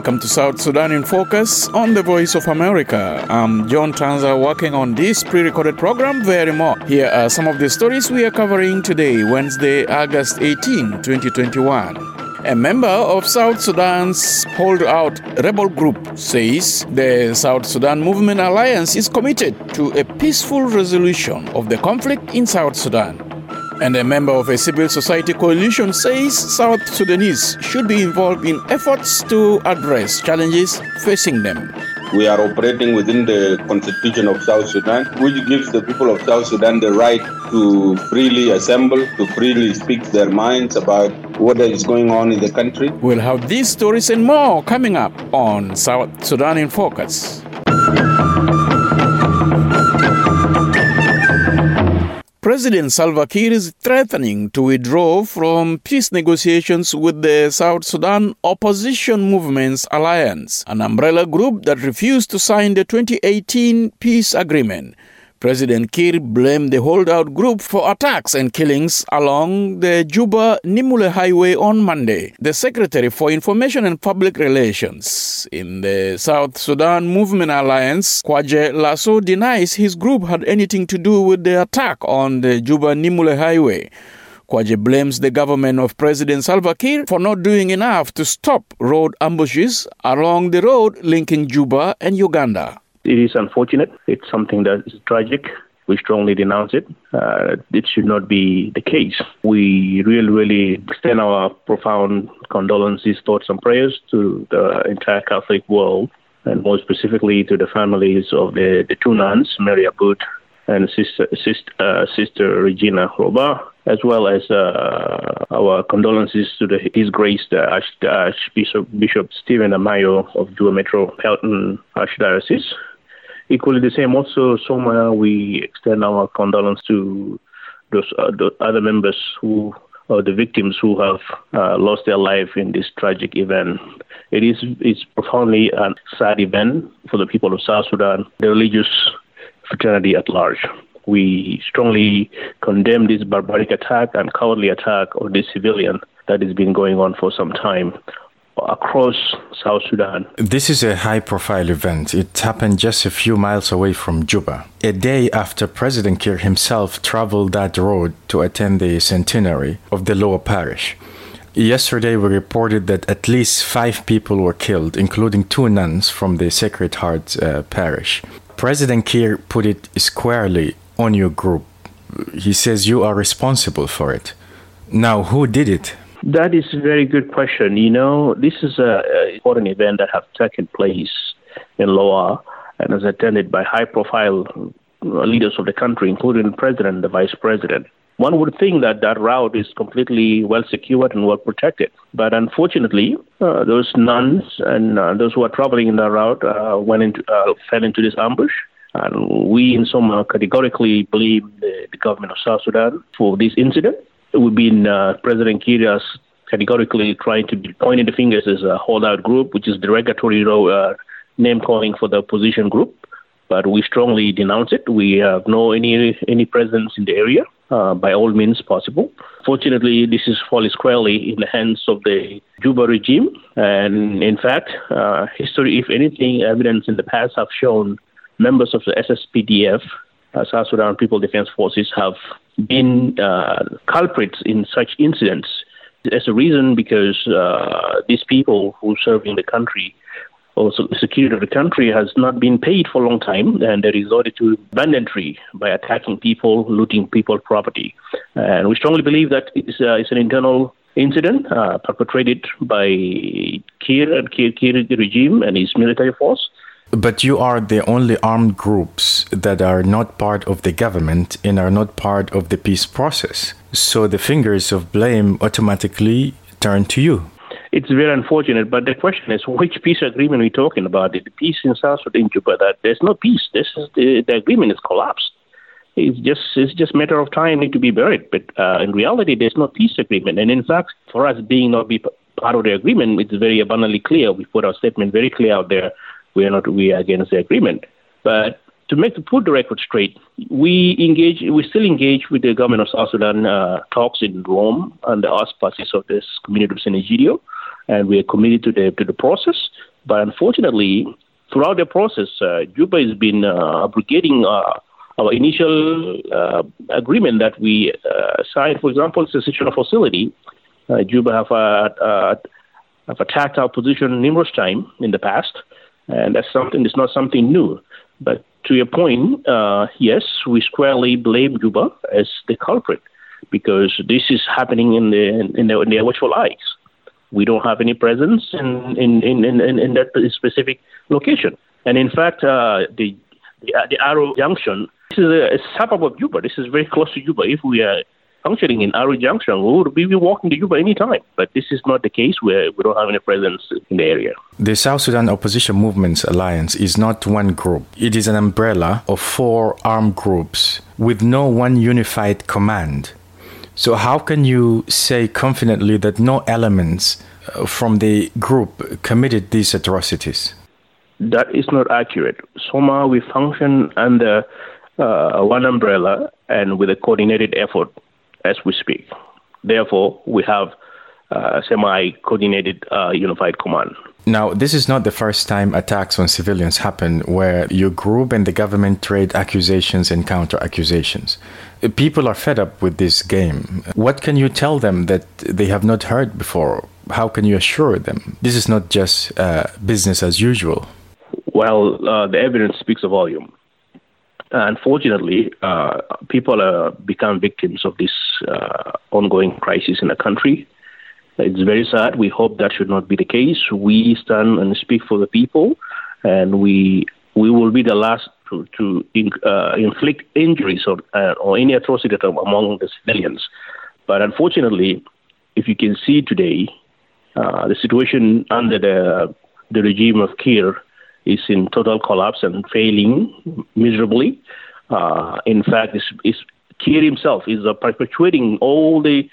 Welcome to South Sudan in Focus on the Voice of America. I'm John Tanza working on this pre-recorded program very more. Here are some of the stories we are covering today, Wednesday, August 18, 2021. A member of South Sudan's holdout rebel group says the South Sudan Movement Alliance is committed to a peaceful resolution of the conflict in South Sudan. And a member of a civil society coalition says South Sudanese should be involved in efforts to address challenges facing them. We are operating within the Constitution of South Sudan, which gives the people of South Sudan the right to freely assemble, to freely speak their minds about what is going on in the country. We'll have these stories and more coming up on South Sudan in Focus. President Salva Kiir is threatening to withdraw from peace negotiations with the South Sudan Opposition Movements Alliance, an umbrella group that refused to sign the 2018 peace agreement. President Kiir blamed the holdout group for attacks and killings along the Juba-Nimule Highway on Monday. The Secretary for Information and Public Relations in the South Sudan Movement Alliance, Kwaje Lasso, denies his group had anything to do with the attack on the Juba-Nimule Highway. Kwaje blames the government of President Salva Kiir for not doing enough to stop road ambushes along the road linking Juba and Uganda. It is unfortunate. It's something that is tragic. We strongly denounce it. It should not be the case. We really extend our profound condolences, thoughts, and prayers to the entire Catholic world, and more specifically to the families of the two nuns, Mary Abud and Sister Regina Roba, as well as our condolences to His Grace, the Archbishop Stephen Amayo of Juba Metropolitan Archdiocese. Equally the same, also, somewhere we extend our condolence to those other members the victims who have lost their life in this tragic event. It's profoundly a sad event for the people of South Sudan, the religious fraternity at large. We strongly condemn this barbaric attack and cowardly attack on this civilian that has been going on for some time across South Sudan. This is a high-profile event. It happened just a few miles away from Juba, a day after President Kiir himself traveled that road to attend the centenary of the Lower Parish. Yesterday, we reported that at least 5 people were killed, including 2 nuns from the Sacred Heart Parish. President Kiir put it squarely on your group. He says you are responsible for it. Now, who did it? That is a very good question. This is an important event that has taken place in Loa and is attended by high-profile leaders of the country, including the president and the vice president. One would think that route is completely well secured and well protected. But unfortunately, those nuns and those who are traveling in that route fell into this ambush. And we in Soma categorically blame the government of South Sudan for this incident. We've been President Kiir categorically trying to be pointing the fingers as a holdout group, which is derogatory name calling for the opposition group. But we strongly denounce it. We have no any presence in the area by all means possible. Fortunately, this is falling squarely in the hands of the Juba regime. And in fact, history, if anything, evidence in the past have shown members of the SSPDF, South Sudan People Defense Forces, have been culprits in such incidents. There's a reason because these people who serve in the country, also the security of the country, has not been paid for a long time, and they resorted to banditry by attacking people, looting people's property. And we strongly believe that it's an internal incident perpetrated by Kiir and Kiir regime and his military force. But you are the only armed groups that are not part of the government and are not part of the peace process. So the fingers of blame automatically turn to you. It's very unfortunate, but the question is, which peace agreement are we talking about? The peace in South Sudan, Juba, that there's no peace. The agreement is collapsed. It's just a matter of time need to be buried. But in reality, there's no peace agreement. And in fact, for us being not be part of the agreement, it's very abundantly clear. We put our statement very clear out there. We are against the agreement. But to put the record straight, we still engage with the government of South Sudan talks in Rome and the auspices of this community of San Egidio, and we are committed to the process. But unfortunately, throughout the process, Juba has been abrogating our initial agreement that we signed. For example, cessation of hostility. Juba have attacked our position numerous times in the past, and that's not something new. But to your point, yes, we squarely blame Juba as the culprit because this is happening in their watchful eyes. We don't have any presence in that specific location, and in fact, the Arrow Junction. This is a suburb of Juba. This is very close to Juba. If we are functioning in Arrow Junction, we would be walking to Juba anytime. But this is not the case where we don't have any presence in the area. The South Sudan Opposition Movements Alliance is not one group. It is an umbrella of 4 armed groups with no one unified command. So how can you say confidently that no elements from the group committed these atrocities? That is not accurate. Somehow we function under one umbrella and with a coordinated effort as we speak. Therefore, we have semi-coordinated unified command. Now, this is not the first time attacks on civilians happen where your group and the government trade accusations and counter-accusations. People are fed up with this game. What can you tell them that they have not heard before? How can you assure them this is not just business as usual? Well, the evidence speaks a volume. Unfortunately, people become victims of this ongoing crisis in the country. It's very sad. We hope that should not be the case. We stand and speak for the people, and we will be the last to inflict injuries or any atrocity among the civilians. But unfortunately, if you can see today, the situation under the regime of Kiir is in total collapse and failing miserably. In fact, Kiir himself is perpetuating all the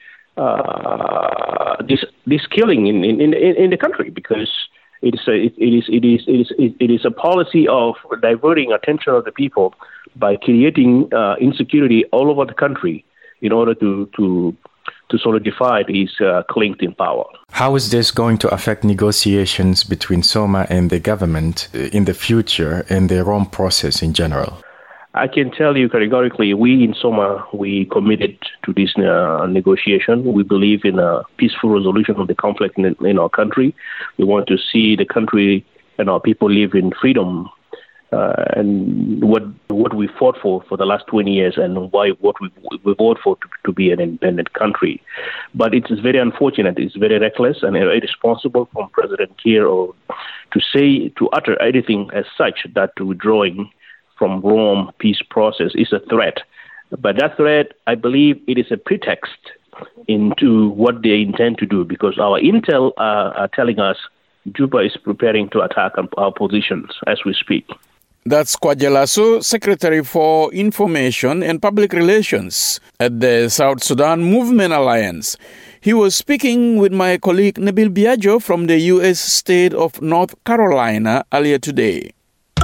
this killing in the country because it is a policy of diverting attention of the people by creating insecurity all over the country in order to solidify his claim in power. How is this going to affect negotiations between SOMA and the government in the future and the Rome process in general? I can tell you categorically, we in SOMA, we committed to this negotiation. We believe in a peaceful resolution of the conflict in our country. We want to see the country and our people live in freedom. And what we fought for the last 20 years and what we voted for to be an independent country. But it is very unfortunate, it's very reckless and irresponsible from President Kiir to utter anything as such that withdrawing from Rome peace process is a threat. But that threat, I believe it is a pretext into what they intend to do because our intel are telling us Juba is preparing to attack our positions as we speak. That's Kwadwo Lasso, Secretary for Information and Public Relations at the South Sudan Movement Alliance. He was speaking with my colleague Nabil Biagio from the U.S. state of North Carolina earlier today.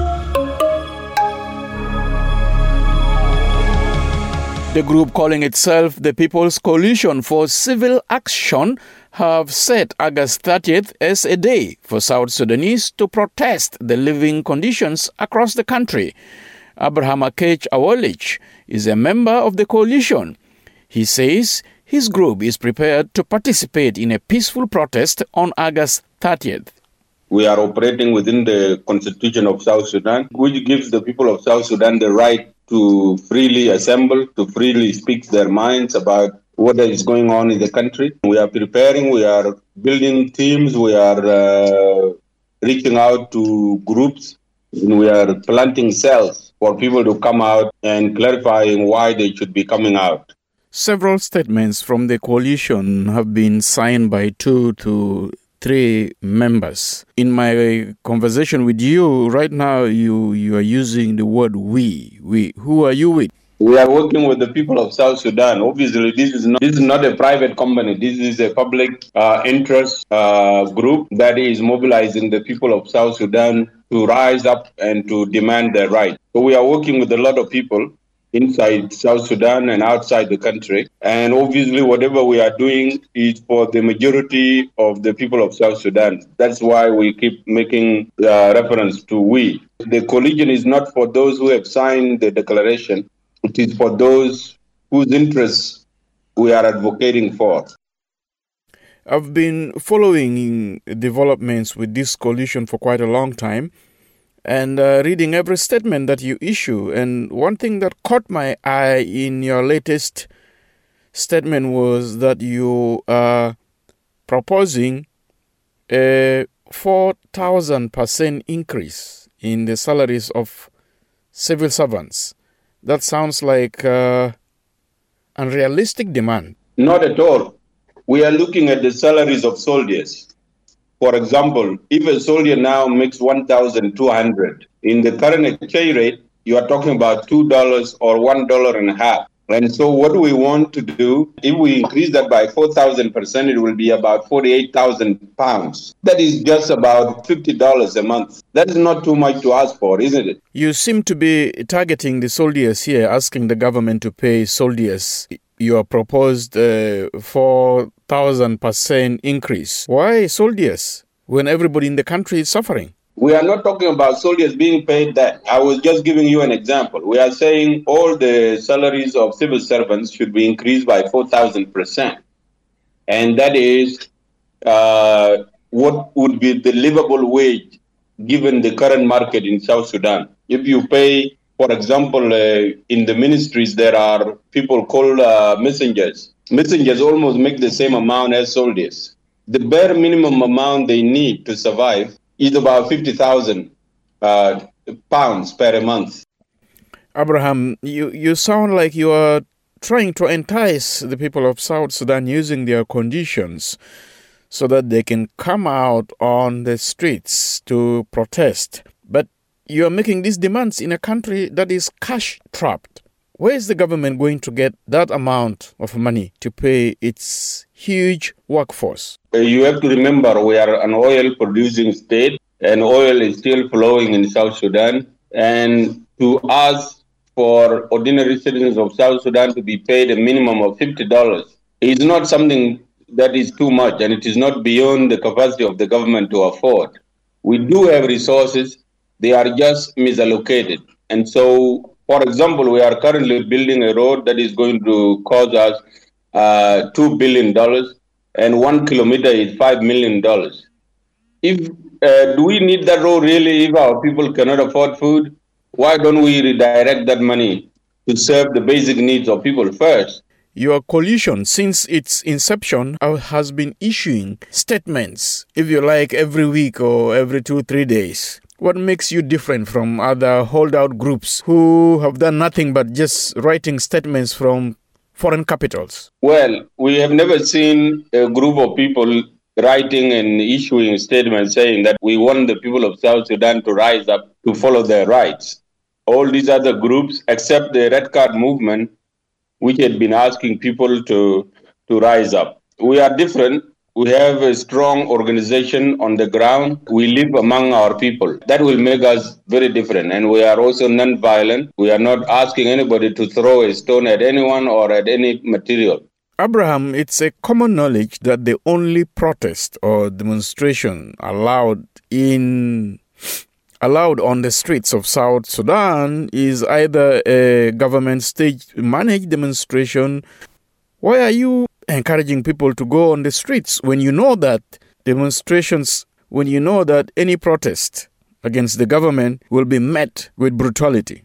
The group calling itself the People's Coalition for Civil Action have set August 30th as a day for South Sudanese to protest the living conditions across the country. Abraham Akech Awolich is a member of the coalition. He says his group is prepared to participate in a peaceful protest on August 30th. We are operating within the Constitution of South Sudan, which gives the people of South Sudan the right to freely assemble, to freely speak their minds about what is going on in the country. We are preparing, we are building teams, we are reaching out to groups, and we are planting cells for people to come out and clarifying why they should be coming out. Several statements from the coalition have been signed by 2 to 3 members. In my conversation with you right now, you are using the word we. Who are you with? We are working with the people of South Sudan. Obviously, this is not a private company. This is a public interest group that is mobilizing the people of South Sudan to rise up and to demand their rights. So we are working with a lot of people inside South Sudan and outside the country. And obviously, whatever we are doing is for the majority of the people of South Sudan. That's why we keep making reference to we. The coalition is not for those who have signed the declaration. It is for those whose interests we are advocating for. I've been following developments with this coalition for quite a long time and reading every statement that you issue. And one thing that caught my eye in your latest statement was that you are proposing a 4,000% increase in the salaries of civil servants. That sounds like unrealistic demand. Not at all. We are looking at the salaries of soldiers. For example, if a soldier now makes 1,200, in the current exchange rate, you are talking about $2 or $1.50. And so what we want to do, if we increase that by 4,000%, it will be about 48,000 pounds. That is just about $50 a month. That is not too much to ask for, isn't it? You seem to be targeting the soldiers here, asking the government to pay soldiers. Your proposed 4,000% increase. Why soldiers when everybody in the country is suffering? We are not talking about soldiers being paid that. I was just giving you an example. We are saying all the salaries of civil servants should be increased by 4,000%. And that is what would be the livable wage given the current market in South Sudan. If you pay, for example, in the ministries, there are people called messengers. Messengers almost make the same amount as soldiers. The bare minimum amount they need to survive is about 50,000 pounds per month. Abraham, you sound like you are trying to entice the people of South Sudan using their conditions so that they can come out on the streets to protest. But you are making these demands in a country that is cash-trapped. Where is the government going to get that amount of money to pay its huge workforce? You have to remember we are an oil-producing state, and oil is still flowing in South Sudan. And to ask for ordinary citizens of South Sudan to be paid a minimum of $50 is not something that is too much, and it is not beyond the capacity of the government to afford. We do have resources. They are just misallocated. And so, for example, we are currently building a road that is going to cost us $2 billion, and 1 kilometer is $5 million. Do we need that road really if our people cannot afford food? Why don't we redirect that money to serve the basic needs of people first? Your coalition, since its inception, has been issuing statements, if you like, every week or every 2-3 days. What makes you different from other holdout groups who have done nothing but just writing statements from foreign capitals? Well, we have never seen a group of people writing and issuing statements saying that we want the people of South Sudan to rise up to follow their rights. All these other groups, except the Red Card movement, which had been asking people to rise up. We are different. We have a strong organization on the ground. We live among our people. That will make us very different. And we are also non-violent. We are not asking anybody to throw a stone at anyone or at any material. Abraham, it's a common knowledge that the only protest or demonstration allowed on the streets of South Sudan is either a government stage-managed demonstration. Why are you encouraging people to go on the streets when you know that any protest against the government will be met with brutality?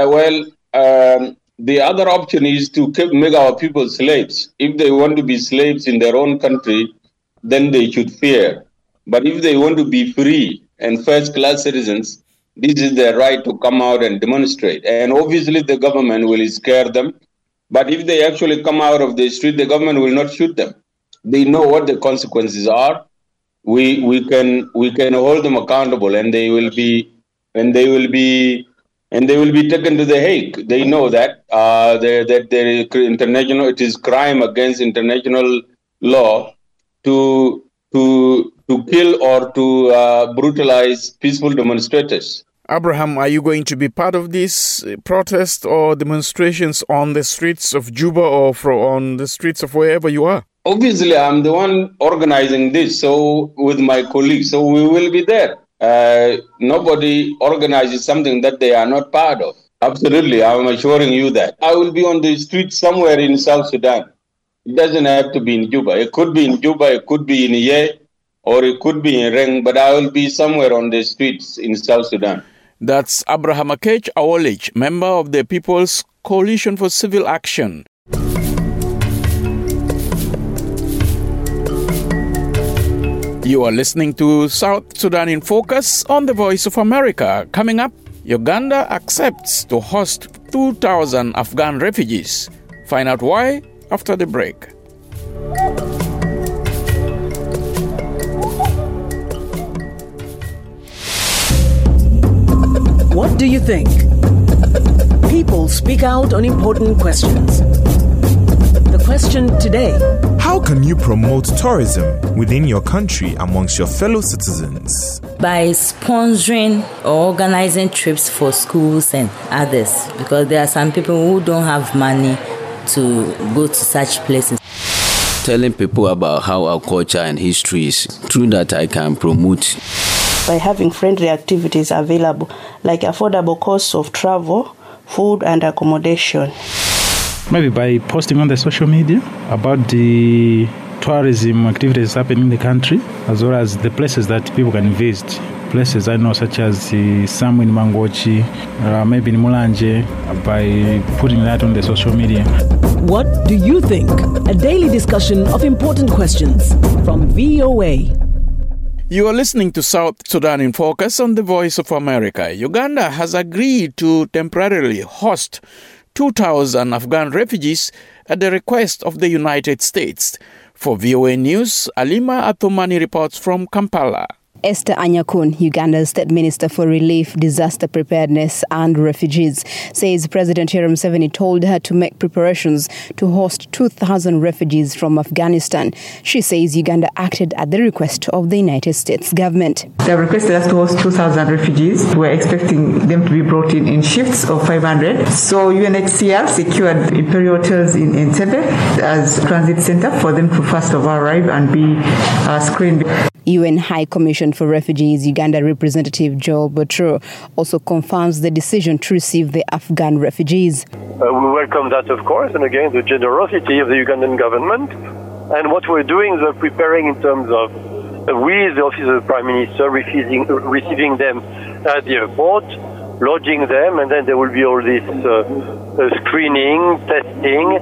The other option is to make our people slaves. If they want to be slaves in their own country, then they should fear. But if they want to be free and first-class citizens, this is their right to come out and demonstrate. And obviously the government will scare them. But if they actually come out of the street, the government will not shoot them. They know what the consequences are. We can hold them accountable, and they will be taken to The Hague. They know that it is crime against international law to kill or to brutalize peaceful demonstrators. Abraham, are you going to be part of this protest or demonstrations on the streets of Juba or on the streets of wherever you are? Obviously, I'm the one organizing this, so with my colleagues, so we will be there. Nobody organizes something that they are not part of. Absolutely, I'm assuring you that. I will be on the streets somewhere in South Sudan. It doesn't have to be in Juba. It could be in Juba, it could be in Ye, or it could be in Reng, but I will be somewhere on the streets in South Sudan. That's Abraham Akech Awolich, member of the People's Coalition for Civil Action. You are listening to South Sudan in Focus on the Voice of America. Coming up, Uganda accepts to host 2,000 Afghan refugees. Find out why after the break. What do you think? People speak out on important questions. The question today: how can you promote tourism within your country amongst your fellow citizens? By sponsoring or organizing trips for schools and others, because there are some people who don't have money to go to such places. Telling people about how our culture and history is. Through that, I can promote. By having friendly activities available, like affordable costs of travel, food and accommodation. Maybe by posting on the social media about the tourism activities happening in the country, as well as the places that people can visit. Places I know, such as Samu in Mangochi, maybe in Mulanje, by putting that on the social media. What do you think? A daily discussion of important questions from VOA. You are listening to South Sudan in Focus on the Voice of America. Uganda has agreed to temporarily host 2,000 Afghan refugees at the request of the United States. For VOA News, Alima Athumani reports from Kampala. Esther Anyakun, Uganda's State Minister for Relief, Disaster Preparedness and Refugees, says President Yoweri Museveni told her to make preparations to host 2,000 refugees from Afghanistan. She says Uganda acted at the request of the United States government. They have requested us to host 2,000 refugees. We're expecting them to be brought in shifts of 500. So UNHCR secured Imperial Hotels in Entebbe as transit center for them to first of all arrive and be screened. UN High Commission for Refugees Uganda Representative Joel Botro also confirms the decision to receive the Afghan refugees. We welcome that, of course, and again, the generosity of the Ugandan government. And what we're doing is we're preparing in terms of, with the Office of the Prime Minister, receiving them at the airport, lodging them, and then there will be all this screening, testing,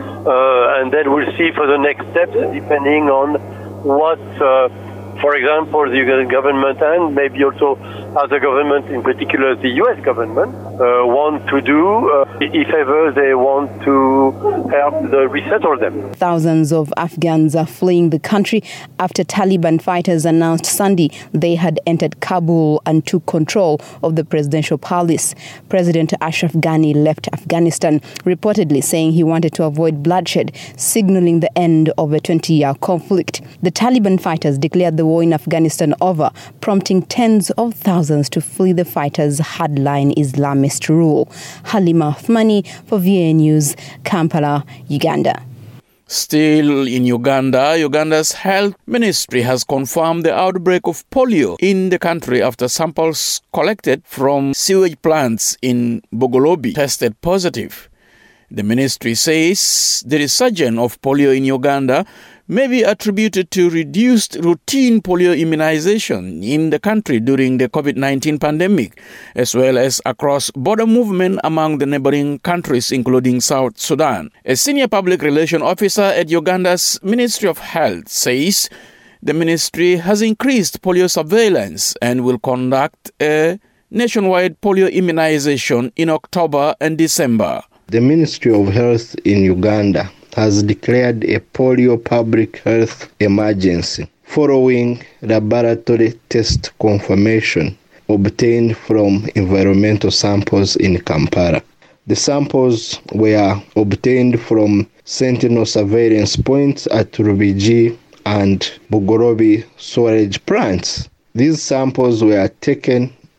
and then we'll see for the next steps depending on what... for example, the Ugandan government and maybe also other governments, in particular the US government, want to do if ever they want to help resettle them. Thousands of Afghans are fleeing the country after Taliban fighters announced Sunday they had entered Kabul and took control of the presidential palace. President Ashraf Ghani left Afghanistan, reportedly saying he wanted to avoid bloodshed, signaling the end of a 20-year conflict. The Taliban fighters declared the war in Afghanistan over, prompting tens of thousands to flee the fighters' hardline Islamist rule. Halima Athumani for VOA News, Kampala, Uganda. Still in Uganda, Uganda's health ministry has confirmed the outbreak of polio in the country after samples collected from sewage plants in Bogolobi tested positive. The ministry says the resurgence of polio in Uganda may be attributed to reduced routine polio immunization in the country during the COVID-19 pandemic, as well as cross-border movement among the neighboring countries, including South Sudan. A senior public relations officer at Uganda's Ministry of Health says the ministry has increased polio surveillance and will conduct a nationwide polio immunization in October and December. The Ministry of Health in Uganda has declared a polio public health emergency following laboratory test confirmation obtained from environmental samples in Kampala. The samples were obtained from sentinel surveillance points at Rubigi and Bugorobi storage plants. These samples were taken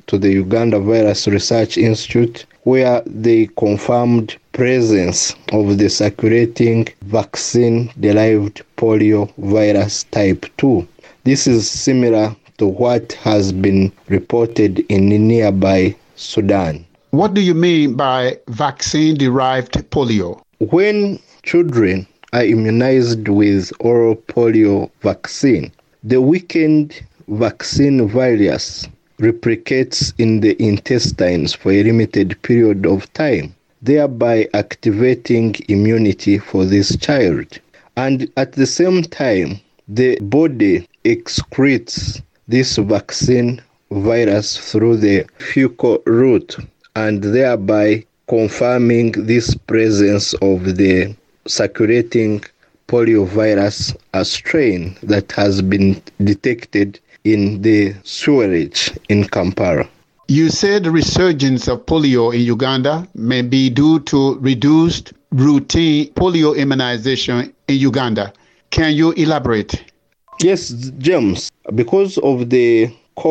to the Uganda Virus Research Institute, where they confirmed presence of the circulating vaccine-derived polio virus type 2. This is similar to what has been reported in nearby Sudan. What do you mean by vaccine-derived polio? When children are immunized with oral polio vaccine, the weakened vaccine virus replicates in the intestines for a limited period of time, thereby activating immunity for this child. And at the same time, the body excretes this vaccine virus through the fecal route, and thereby confirming this presence of the circulating poliovirus strain that has been detected in the sewerage in Kampala. You said the resurgence of polio in Uganda may be due to reduced routine polio immunization in Uganda. Can you elaborate? Yes, James. Because of the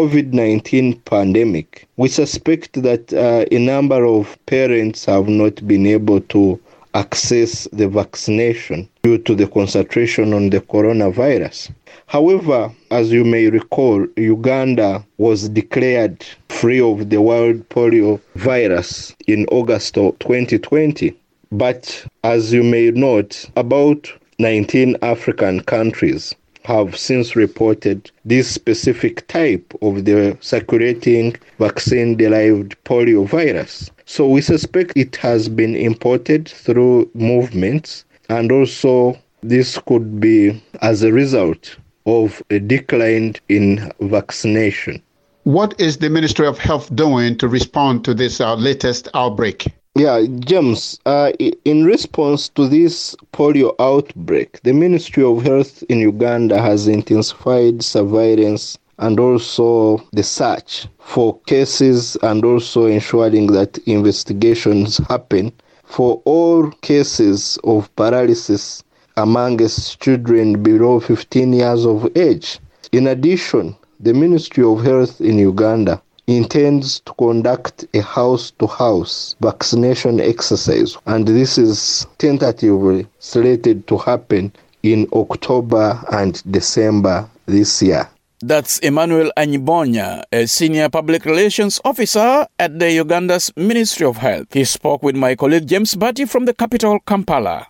COVID-19 pandemic, we suspect that a number of parents have not been able to access the vaccination due to the concentration on the coronavirus. However, as you may recall, Uganda was declared free of the wild polio virus in August of 2020. But as you may note, about 19 African countries have since reported this specific type of the circulating vaccine-derived polio virus. So we suspect it has been imported through movements, and also this could be as a result of a decline in vaccination. What is the Ministry of Health doing to respond to this latest outbreak? Yeah, James, in response to this polio outbreak, the Ministry of Health in Uganda has intensified surveillance and also the search for cases, and also ensuring that investigations happen for all cases of paralysis amongst children below 15 years of age. In addition, the Ministry of Health in Uganda intends to conduct a house-to-house vaccination exercise, and this is tentatively slated to happen in October and December this year. That's Emmanuel Anyibonya, a senior public relations officer at the Uganda's Ministry of Health. He spoke with my colleague James Batty from the capital, Kampala.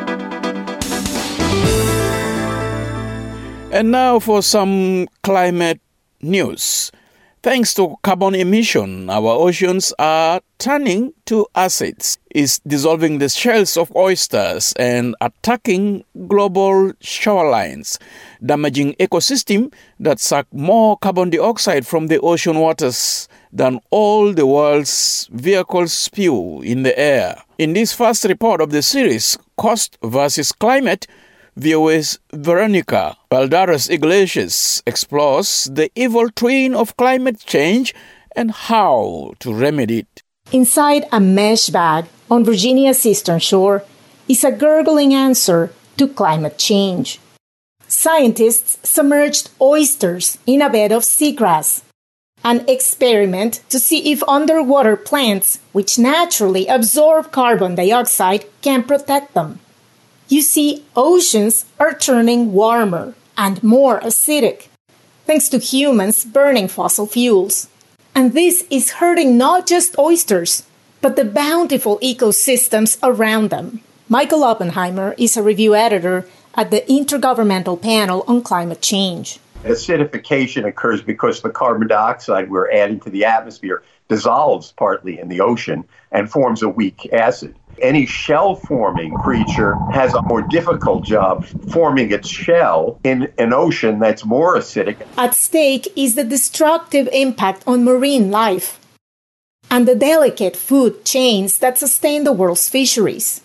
And now for some climate news. Thanks to carbon emission, our oceans are turning to acids. It's dissolving the shells of oysters and attacking global shorelines, damaging ecosystems that suck more carbon dioxide from the ocean waters than all the world's vehicles spew in the air. In this first report of the series, Cost versus Climate, VOA's Veronica Baldaras Iglesias explores the evil twin of climate change and how to remedy it. Inside a mesh bag on Virginia's eastern shore is a gurgling answer to climate change. Scientists submerged oysters in a bed of seagrass, an experiment to see if underwater plants, which naturally absorb carbon dioxide, can protect them. You see, oceans are turning warmer and more acidic, thanks to humans burning fossil fuels. And this is hurting not just oysters, but the bountiful ecosystems around them. Michael Oppenheimer is a review editor at the Intergovernmental Panel on Climate Change. Acidification occurs because the carbon dioxide we're adding to the atmosphere dissolves partly in the ocean and forms a weak acid. Any shell-forming creature has a more difficult job forming its shell in an ocean that's more acidic. At stake is the destructive impact on marine life and the delicate food chains that sustain the world's fisheries.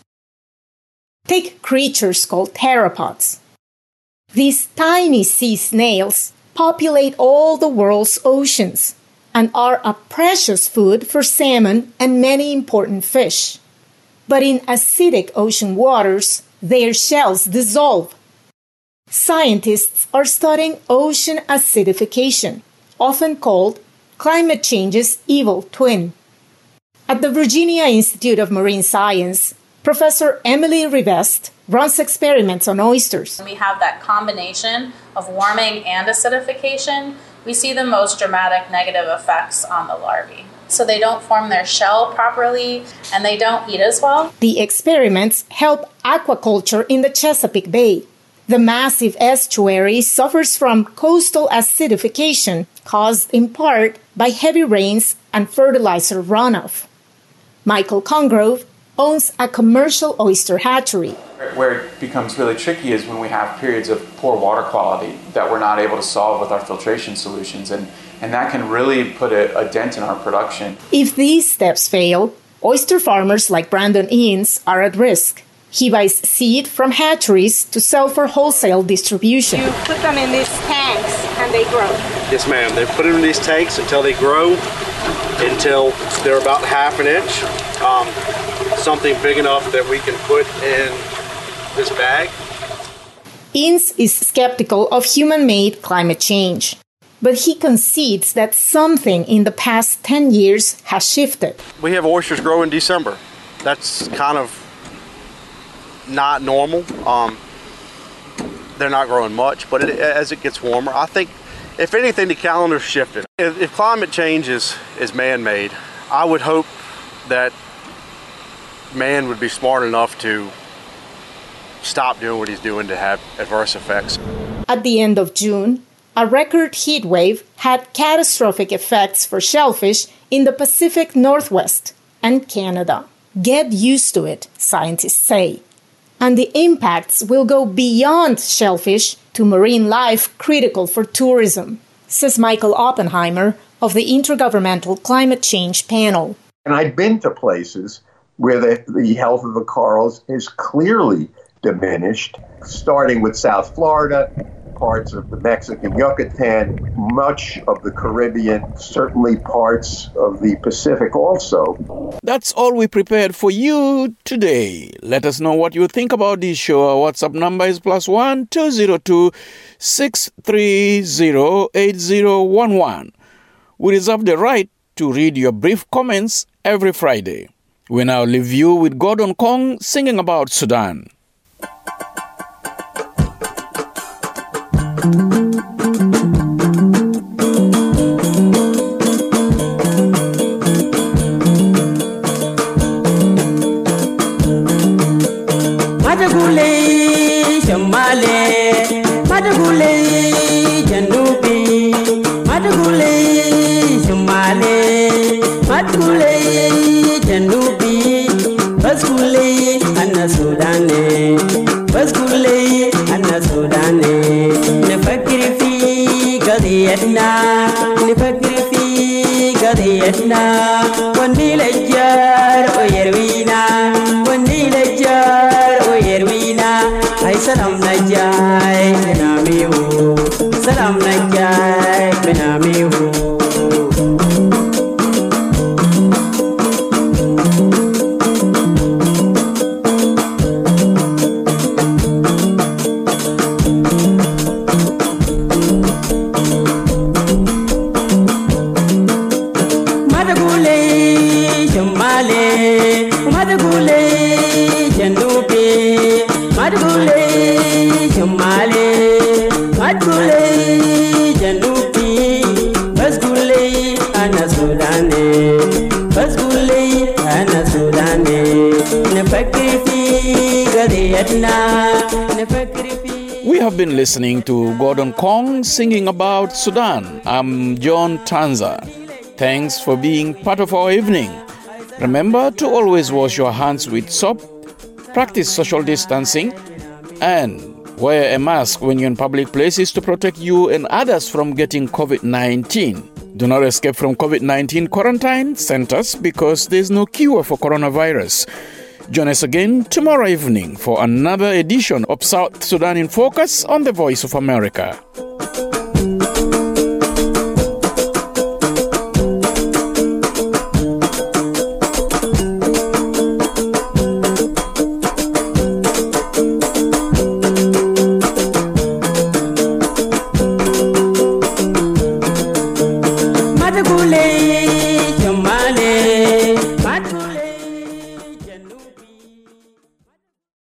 Take creatures called theropods. These tiny sea snails populate all the world's oceans and are a precious food for salmon and many important fish. But in acidic ocean waters, their shells dissolve. Scientists are studying ocean acidification, often called climate change's evil twin. At the Virginia Institute of Marine Science, Professor Emily Rivest runs experiments on oysters. When we have that combination of warming and acidification, we see the most dramatic negative effects on the larvae. So they don't form their shell properly and they don't eat as well. The experiments help aquaculture in the Chesapeake Bay. The massive estuary suffers from coastal acidification caused in part by heavy rains and fertilizer runoff. Michael Congrove owns a commercial oyster hatchery. Where it becomes really tricky is when we have periods of poor water quality that we're not able to solve with our filtration solutions, and that can really put a dent in our production. If these steps fail, oyster farmers like Brandon Eanes are at risk. He buys seed from hatcheries to sell for wholesale distribution. You put them in these tanks and they grow. Yes, ma'am. They put them in these tanks until they grow, until they're about half an inch. Something big enough that we can put in this bag. Eanes is skeptical of human-made climate change, but he concedes that something in the past 10 years has shifted. We have oysters grow in December. That's kind of not normal. They're not growing much, but as it gets warmer, I think, if anything, the calendar's shifted. If climate change is man-made, I would hope that man would be smart enough to stop doing what he's doing to have adverse effects. At the end of June, a record heat wave had catastrophic effects for shellfish in the Pacific Northwest and Canada. Get used to it, scientists say. And the impacts will go beyond shellfish to marine life critical for tourism, says Michael Oppenheimer of the Intergovernmental Climate Change Panel. And I've been to places where the health of the corals is clearly diminished, starting with South Florida, parts of the Mexican Yucatan, much of the Caribbean, certainly parts of the Pacific also. That's all we prepared for you today. Let us know what you think about this show. Our WhatsApp number is +1 202 630 8011. We reserve the right to read your brief comments every Friday. We now leave you with Gordon Kong singing about Sudan. Madagule, Shamale, Madagule, Janubi, Madagule, Shamale, Madagule, Janubi, Basgule, Anna Sudane, Basgule, Anna Sudane, Nefakrifi, Gadiatna, Nefakrifi, Gadiatna, Wandilajar, Oyerwina, Wandilajar, Oyerwina, I salam Najai, Benamiu, Salam Najai, Benamiu. We have been listening to Gordon Kong singing about Sudan. I'm John Tanza. Thanks for being part of our evening. Remember to always wash your hands with soap, practice social distancing, and wear a mask when you're in public places to protect you and others from getting COVID-19. Do not escape from COVID-19 quarantine centers because there's no cure for coronavirus. Join us again tomorrow evening for another edition of South Sudan in Focus on the Voice of America.